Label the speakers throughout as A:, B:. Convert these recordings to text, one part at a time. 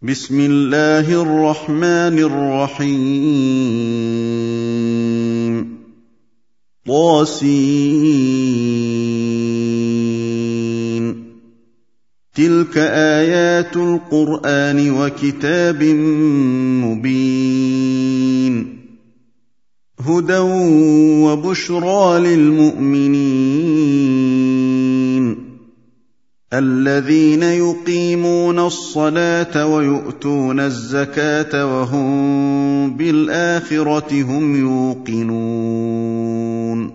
A: بسم الله الرحمن الرحيم طاسين تلك آيات القرآن وكتاب مبين هدى وبشرى للمؤمنين الذين يقيمون الصلاة ويؤتون الزكاة وهم بالآخرة هم يوقنون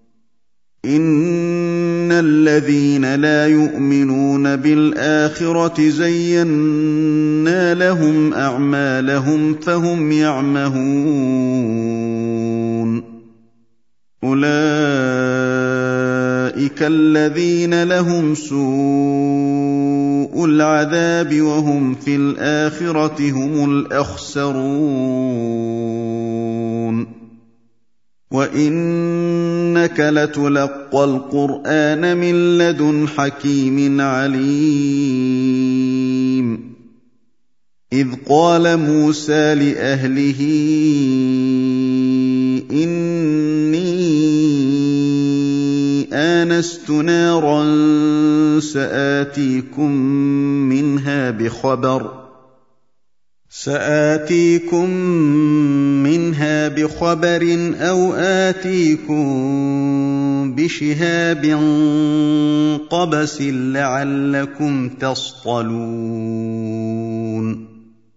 A: إن الذين لا يؤمنون بالآخرة زينا لهم أعمالهم فهم يعمهون أولئك الذين لهم سوء العذاب وهم في الآخرة هم الأخسرون وإنك لتلقى القرآن من لدن حكيم عليم إذ قال موسى لأهله إني آنست نارا سآتيكم منها بخبر أو آتيكم بشهاب قبس لعلكم تصطلون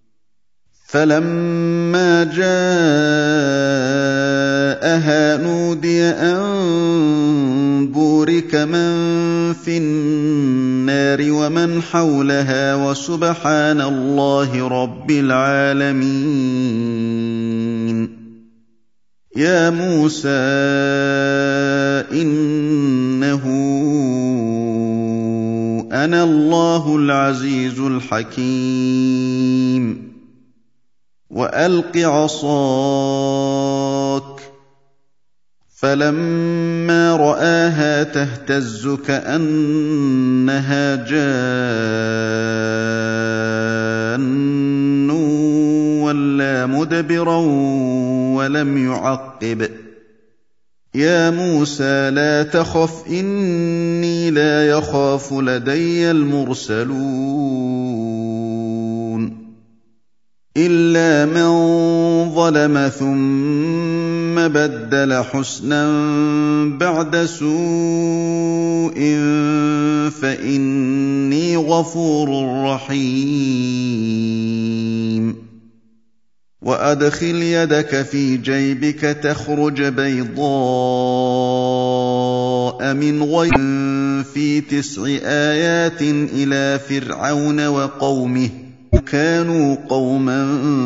A: فلما جاءها نودي أن بورك من في النار ومن حولها وسبحان الله رب العالمين يا موسى إنه أنا الله العزيز الحكيم وألق عصاك فلما رآها تهتز كأنها جان ولا مدبرا ولم يعقب يا موسى لا تخف إني لا يخاف لدي المرسلون إلا من ظلم ثم بدل حسنا بعد سوء فإني غفور رحيم وأدخل يدك في جيبك تخرج بيضاء من غير في 9 آيات إلى فرعون وقومه كانوا قوما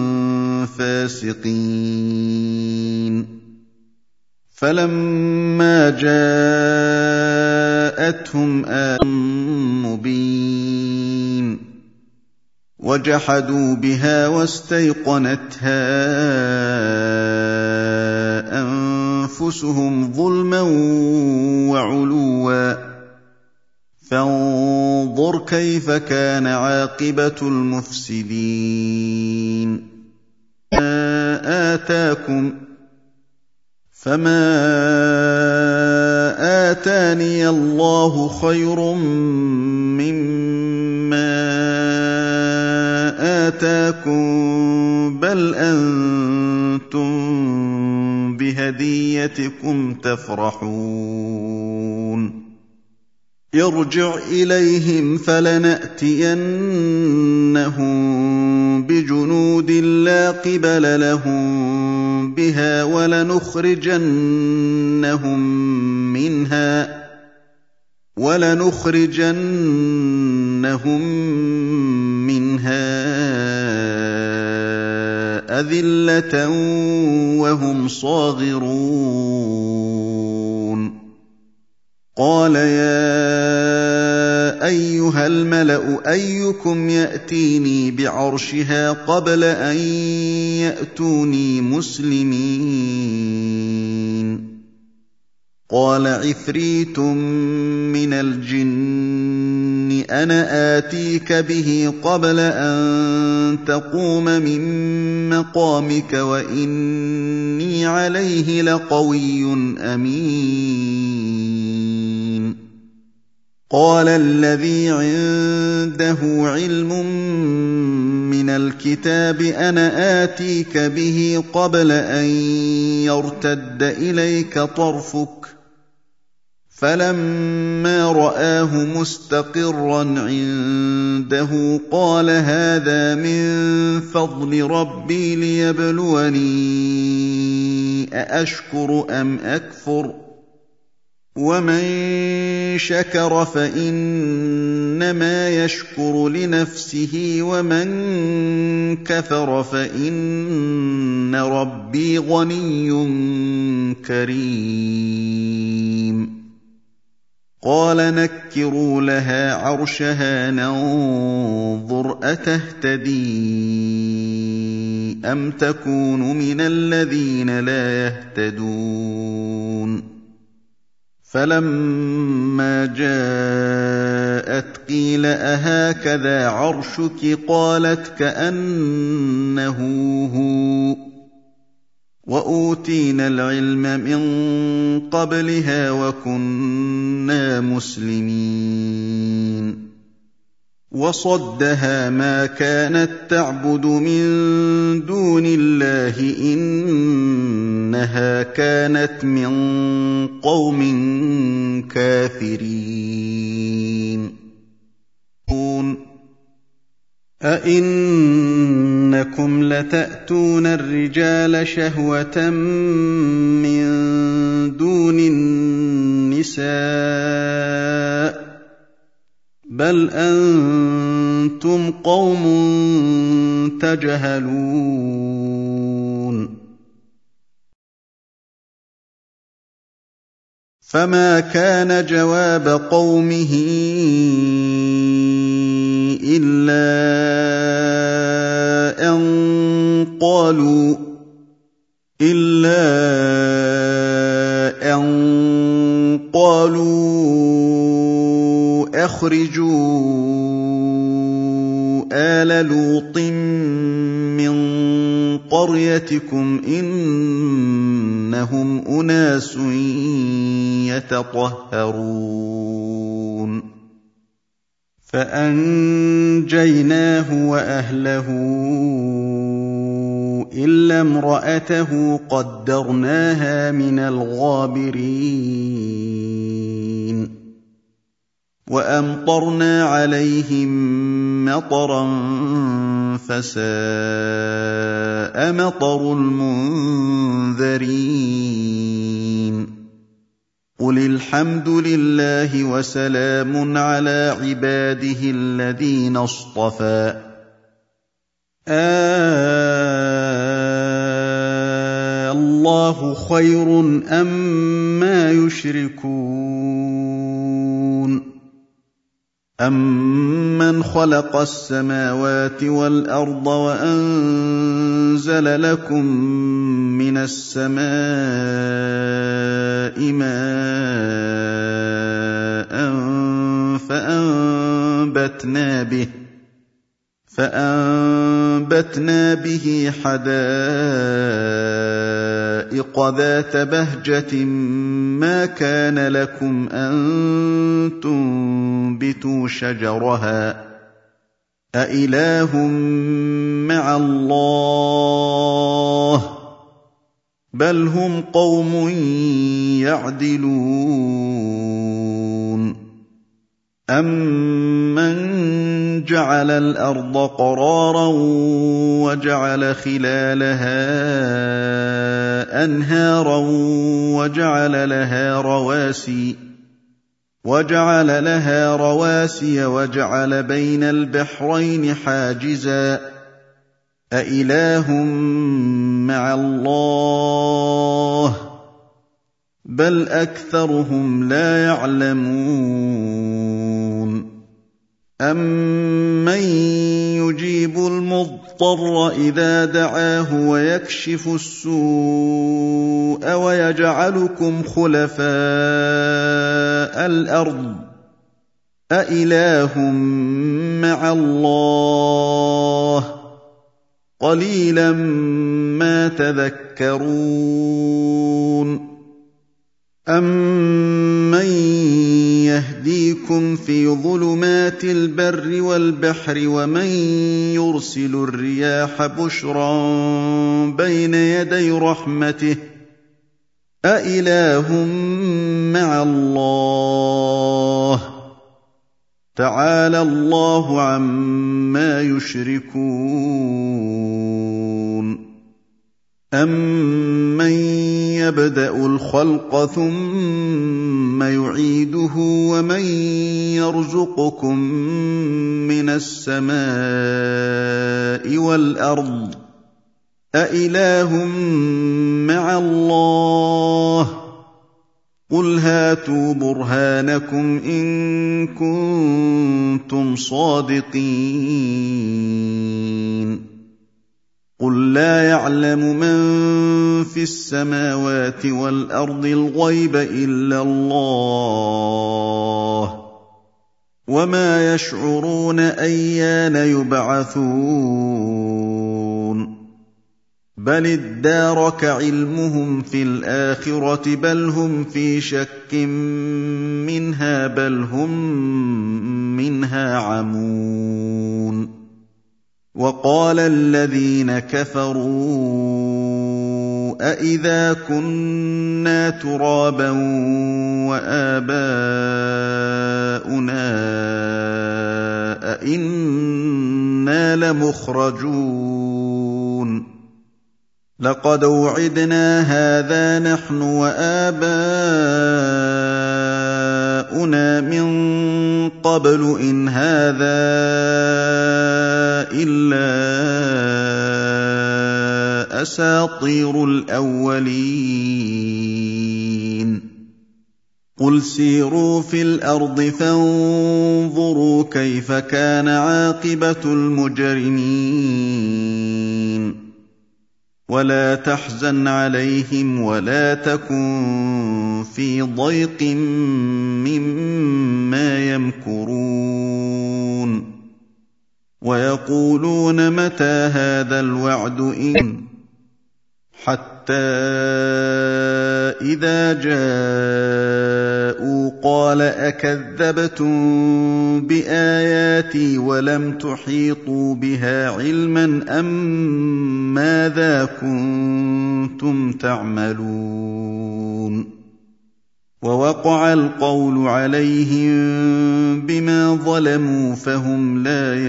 A: فاسقين فلما جاءتهم آية مبين وجحدوا بها واستيقنتها أنفسهم ظلما وعلوا فانظر كيف كان عاقبة المفسدين فما آتاني الله خير مما آتاكم بل أنتم بهديتكم تفرحون ارجع إليهم فلنأتينهم بجنود لا قبل لهم بها ولنخرجنهم منها أذلة وهم صاغرون قال يا أيها الملأ أيكم يأتيني بعرشها قبل أن يأتوني مسلمين قال عفريت من الجن أنا آتيك به قبل أن تقوم من مقامك وإني عليه لقوي أمين. قال الذي عنده علم من الكتاب أنا آتيك به قبل أن يرتد إليك طرفك فلما رآه مستقرا عنده قال هذا من فضل ربي ليبلوني أأشكر أم أكفر ومن شكر فإنما يشكر لنفسه ومن كفر فإن ربي غني كريم. قال نكروا لها عرشها ننظر أتهتدي أم تكون من الذين لا يهتدون. فلما جاءت قيل أهكذا عرشك قالت كأنه هو وأوتينا العلم من قبلها وكنا مسلمين. وصدها ما كانت تعبد من دون الله إنها كانت من قوم كافرين. أئنكم لتأتون الرجال شهوة من دون النساء بل أنتم قوم تجهلون. فما كان جواب قومه إلا أن قالوا أخرجوا آل لوط من قريتكم إنهم أناس يتطهرون. فأنجيناه وأهله إلا امرأته قدرناها من الغابرين. وأمطرنا عليهم مطرا فساء مطر المنذرين. قل الحمد لله وسلام على عباده الذين اصطفى الله خير أما يشركون. أَمَّنْ خَلَقَ السَّمَاوَاتِ وَالْأَرْضَ وَأَنزَلَ لَكُم مِّنَ السَّمَاءِ مَاءً فَأَنبَتْنَا بِهِ حَدَائِقَ ذَاتَ بَهْجَةٍ مَّا كَانَ لَكُمْ أَن تُنبِتُوا شَجَرَهَا أَإِلَٰهٌ مَّعَ اللَّهِ ۚ بَلْ هُمْ قَوْمٌ يَعْدِلُونَ. أَمَّن جَعَلَ الْأَرْضَ قَرَارًا وَجَعَلَ خِلَالَهَا أَنْهَارًا وَجَعَلَ لَهَا رَوَاسِيَ وَجَعَلَ بَيْنَ الْبَحْرَيْنِ حَاجِزًا أَإِلَٰهٌ مَّعَ اللَّهِ ۚ بَلْ أَكْثَرُهُمْ لَا يَعْلَمُونَ. أَمَّن يُجِيبُ الْمُضْطَرَّ إِذَا دَعَاهُ وَيَكْشِفُ السُّوءَ وَيَجْعَلُكُمْ خُلَفَاءَ الْأَرْضِ أَإِلَٰهٌ مَّعَ اللَّهِ ۚ قَلِيلًا مَّا تَذَكَّرُونَ أَمَّن يَهْدِيكُمْ فِي ظُلُمَاتِ الْبَرِّ وَالْبَحْرِ وَمَن يُرْسِلُ الرِّيَاحَ بُشْرًا بَيْنَ يَدَيْ رَحْمَتِهِ أَإِلَٰهٌ مَّعَ اللَّهِ ۚ تَعَالَى اللَّهُ عَمَّا يُشْرِكُونَ أَمَّن يَبْدَأُ الْخَلْقَ ثُمَّ يُعِيدُهُ وَمَن يَرْزُقُكُم مِّنَ السَّمَاءِ وَالْأَرْضِ أَإِلَٰهٌ مَّعَ اللَّهِ ۚ قُلْ هَاتُوا بُرْهَانَكُمْ إِن كُنتُمْ صَادِقِينَ قُل لَّا يَعْلَمُ مَن فِي السَّمَاوَاتِ وَالْأَرْضِ الْغَيْبَ إِلَّا اللَّهُ ۚ وَمَا يَشْعُرُونَ أَيَّانَ يُبْعَثُونَ بَلِ ادَّارَكَ عِلْمُهُمْ فِي الْآخِرَةِ بَلْ هُمْ فِي شَكٍّ مِّنْهَا بَلْ هُم مِّنْهَا عَمُونَ وَقَالَ الَّذِينَ كَفَرُوا أَإِذَا كُنَّا تُرَابًا وَآبَاؤُنَا أَإِنَّا لَمُخْرَجُونَ لَقَدْ وُعِدْنَا هَٰذَا نَحْنُ وَآبَاؤُنَا مِن قَبْلُ إِنْ هَٰذَا إِلَّا أَسَاطِيرُ الْأَوَّلِينَ قُلْ سِيرُوا فِي الْأَرْضِ فَانظُرُوا كَيْفَ كَانَ عَاقِبَةُ الْمُجْرِمِينَ وَلَا تَحْزَنْ عَلَيْهِمْ وَلَا تَكُن فِي ضَيْقٍ مِّمَّا يَمْكُرُونَ وَيَقُولُونَ مَتَىٰ هَٰذَا الْوَعْدُ إِن حَتَّىٰ إِذَا جَاءُوا قَالَ أَكَذَّبْتُم بِآيَاتِي وَلَمْ تُحِيطُوا بِهَا عِلْمًا مَّاذَا كُنتُمْ تَعْمَلُونَ وَوَقَعَ الْقَوْلُ عَلَيْهِم بِمَا ظَلَمُوا فَهُمْ لَا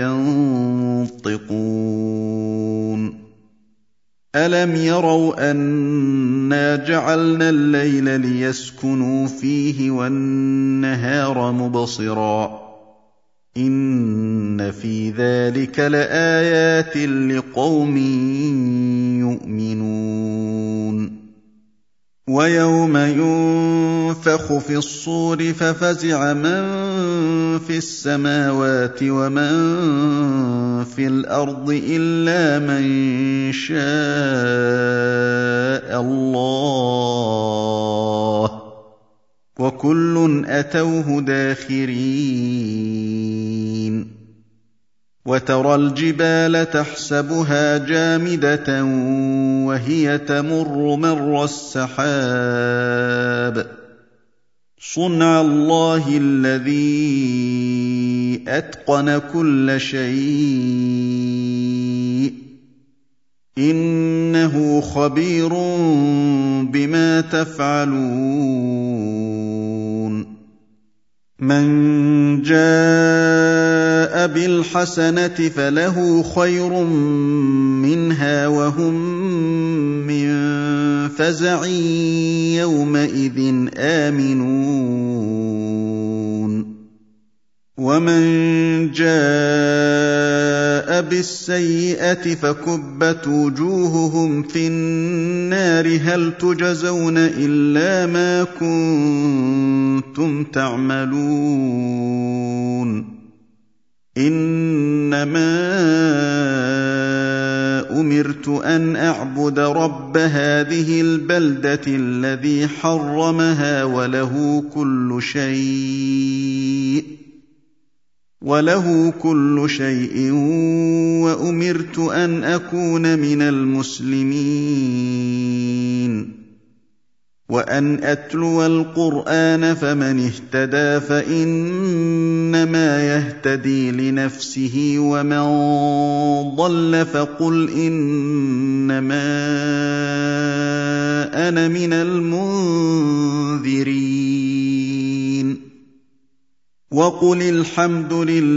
A: يَنطِقُونَ أَلَمْ يَرَوْا أَنَّا جَعَلْنَا اللَّيْلَ لِيَسْكُنُوا فِيهِ وَالنَّهَارَ مُبْصِرًا ۚ إِنَّ فِي ذَٰلِكَ لَآيَاتٍ لِّقَوْمٍ يُؤْمِنُونَ وَيَوْمَ يُنفَخُ فِي الصُّورِ فَفَزِعَ مَن فِي السَّمَاوَاتِ وَمَن فِي الْأَرْضِ إِلَّا مَن شَاءَ اللَّهُ ۖ وَكُلٌّ أَتَوْهُ دَاخِرِينَ وَتَرَى الْجِبَالَ تَحْسَبُهَا جَامِدَةً وَهِيَ تَمُرُّ مَرَّ السَّحَابِ ۚ صُنْعَ اللَّهِ الَّذِي أَتْقَنَ كُلَّ شَيْءٍ ۚ إِنَّهُ خَبِيرٌ بِمَا تَفْعَلُونَ مَن جَاءَ بِالْحَسَنَةِ فَلَهُ خَيْرٌ مِّنْهَا وَهُم مِّن فَزَعٍ يَوْمَئِذٍ آمِنُونَ وَمَن جَاءَ بِالسَّيِّئَةِ فَكُبَّتْ وُجُوهُهُمْ فِي النَّارِ هَلْ تُجْزَوْنَ إِلَّا مَا كُنتُمْ تَعْمَلُونَ إِنَّمَا أُمِرْتُ أَنْ أَعْبُدَ رَبَّ هَٰذِهِ الْبَلْدَةِ الَّذِي حَرَّمَهَا وَلَهُ كُلُّ شَيْءٍ وَأُمِرْتُ أَنْ أَكُونَ مِنَ الْمُسْلِمِينَ وَأَنْ أَتْلُوَ الْقُرْآنَ فَمَنِ اهْتَدَىٰ فَإِنَّمَا يَهْتَدِي لِنَفْسِهِ وَمَن ضَلَّ فَقُلْ إِنَّمَا أَنَا مِنَ الْمُنذِرِينَ وَقُلِ الْحَمْدُ لِلَّهِ